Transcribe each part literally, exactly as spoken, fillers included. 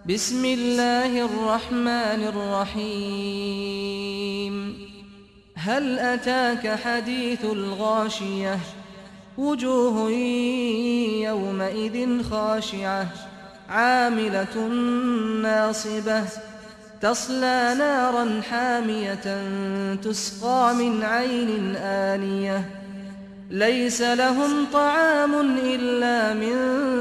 بسم الله الرحمن الرحيم هل أتاك حديث الغاشية وجوه يومئذ خاشعة عاملة ناصبة تصلى نارا حامية تسقى من عين آنية ليس لهم طعام إلا من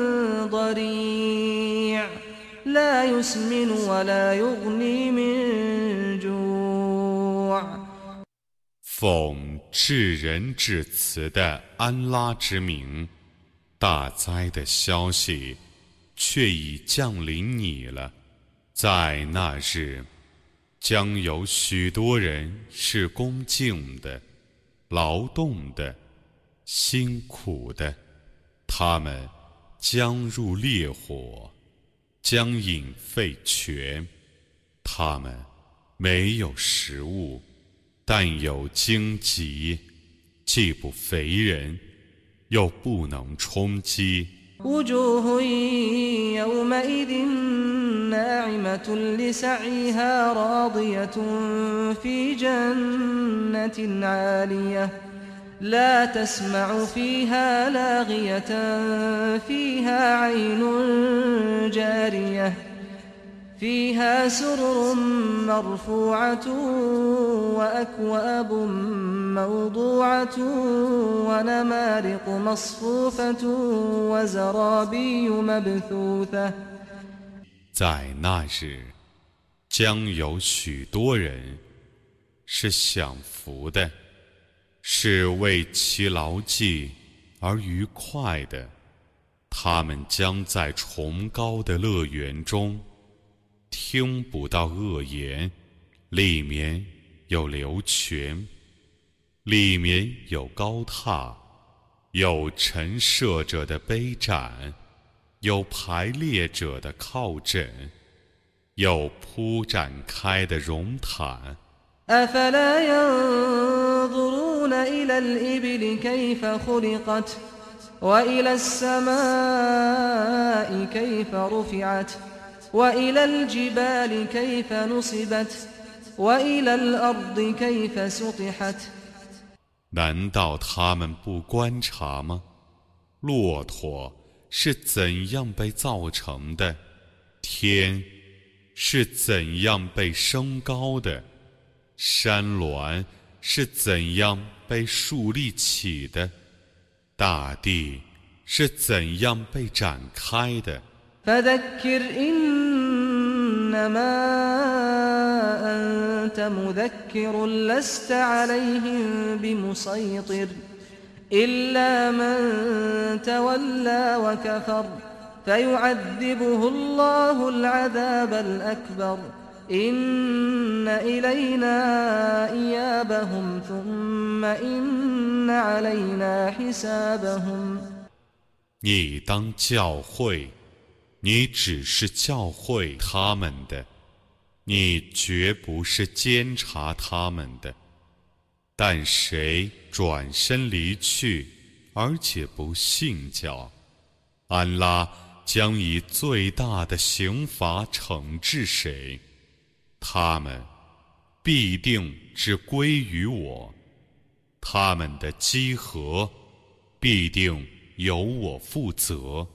ضريع لا يسمن ولا يغني من جوع 奉至仁至慈的安拉之名，大灾的消息却已降临你了。在那日，将有许多人是恭敬的、劳动的、辛苦的，他们将入烈火，将饮沸泉。他们没有食物，但有荆棘，既不肥人，又不能充饥。 وجوه يومئذ ناعمة لسعيها راضية في جنة عالية لا تسمع فيها لاغية فيها عين جارية فيها سرر مرفوعة وأكواب موضوعة ونمارق مصفوفة وزرابي مبثوثة 在那日，将有许多人是享福的，是为其劳绩而愉快的。他们将在崇高的乐园中听不到恶言，里面有流泉，里面有高榻，有陈设者的杯盏，有排列者的靠枕，有铺展开的绒毯。 أفلا ينظرون إلى الإبل كيف خلقت وإلى السماء كيف رفعت وإلى الجبال كيف نصبت وإلى الأرض كيف سطحت 难道他们不观察吗？骆驼是怎样被造成的？天是怎样被升高的？山峦是怎样被竖立起的？大地是怎样被展开的？ فذكر إنما أنت مذكر لست عليهم بمسيطر إلا من تولى وكفر فيعذبه الله العذاب الأكبر إن إلينا إيابهم ثم إن علينا حسابهم 你当教诲，你只是教诲他们的，你绝不是监察他们的。但谁转身离去，而且不信教，安拉将以最大的刑罚惩治谁。他们必定只归于我，他们的稽核必定由我负责。